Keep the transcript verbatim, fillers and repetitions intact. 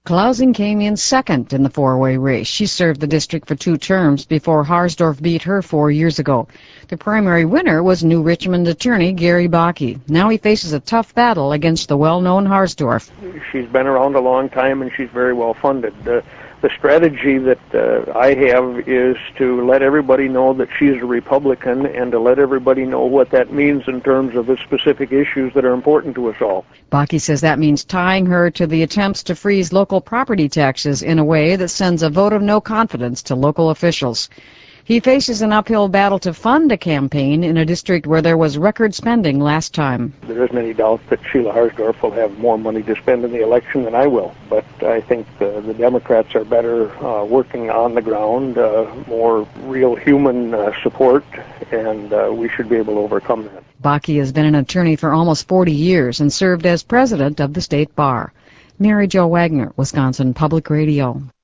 Klausing came in second in the four-way race. She served the district for two terms before Harsdorf beat her four years ago. The primary winner was New Richmond attorney Gary Bakke. Now he faces a tough battle against the well-known Harsdorf. She's been around a long time and she's very well funded. Uh, the strategy that uh, I have is to let everybody know that she's a Republican and to let everybody know what that means in terms of the specific issues that are important to us all. Bakke says that means tying her to the attempts to freeze local property taxes in a way that sends a vote of no confidence to local officials. He faces an uphill battle to fund a campaign in a district where there was record spending last time. There isn't any doubt that Sheila Harsdorf will have more money to spend in the election than I will, but I think the, the Democrats are better uh, working on the ground, uh, more real human uh, support, and uh, we should be able to overcome that. Bakke has been an attorney for almost forty years and served as president of the state bar. Mary Jo Wagner, Wisconsin Public Radio.